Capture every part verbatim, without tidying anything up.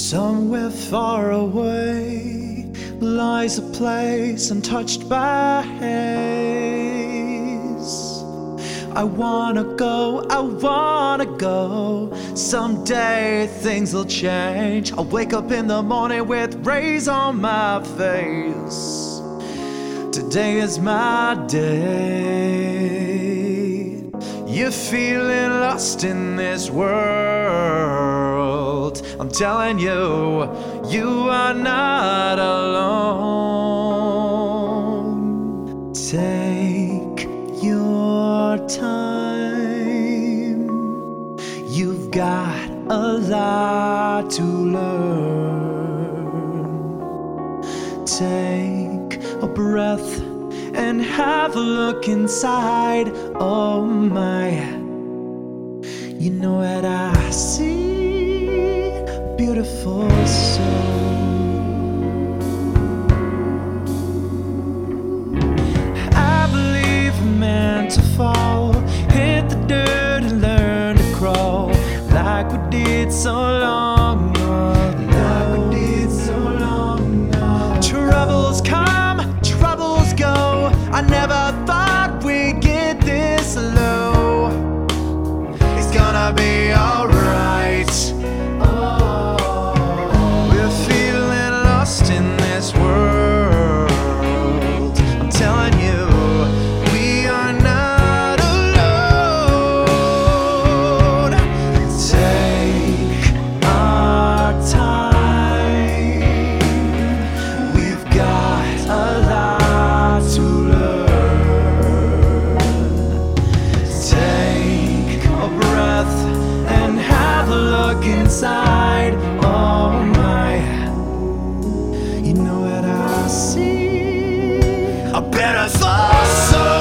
Somewhere far away lies a place untouched by haze. I wanna go, I wanna go. Someday things will change. I'll wake up in the morning with rays on my face. Today is my day. You're feeling lost in this world. I'm telling you, you are not alone. Take your time. You've got a lot to learn. Take a breath and have a look inside. Oh my, you know what I see, beautiful soul. I believe we're meant to fall, hit the dirt and learn to crawl, like we did so long ago. Like we did so long ago. Troubles come, troubles go. I never thought we'd get this low. It's gonna be alright. Oh, we're feeling lost in this world. I'm telling you, we are not alone. Take our time. We've got a lot to learn. Take a breath and have a look inside. Oh my, you know what I see, a better soul.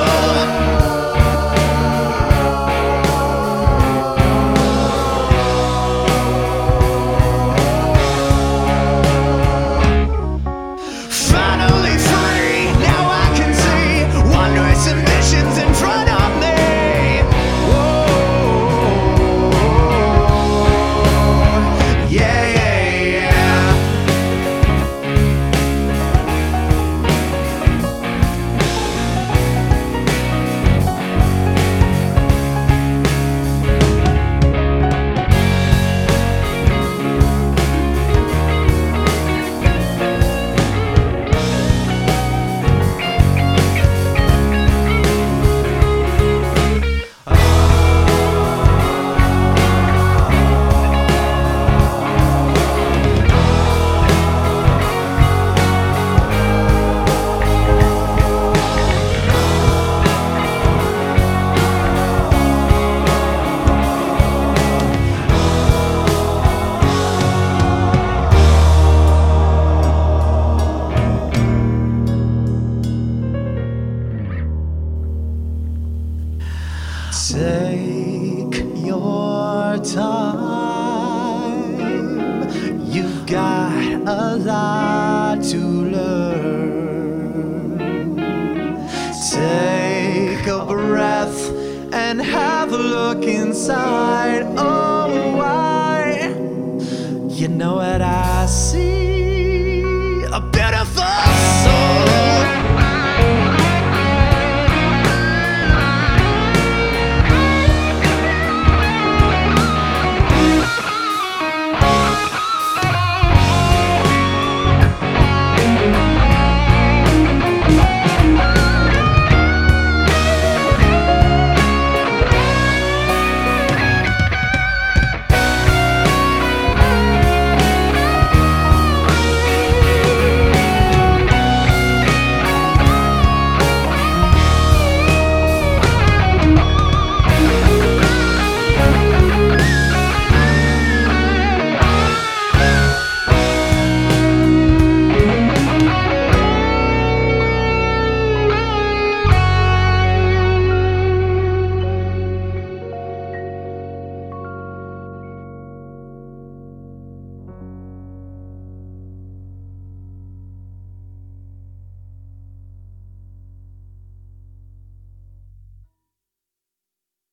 Finally free, now I can see wondrous ambitions in front of me. Whoa, yeah, yeah, yeah. Take your time. You've got a lot to learn. Take a breath and have a look inside. Oh, why? You know what I see, a beautiful soul.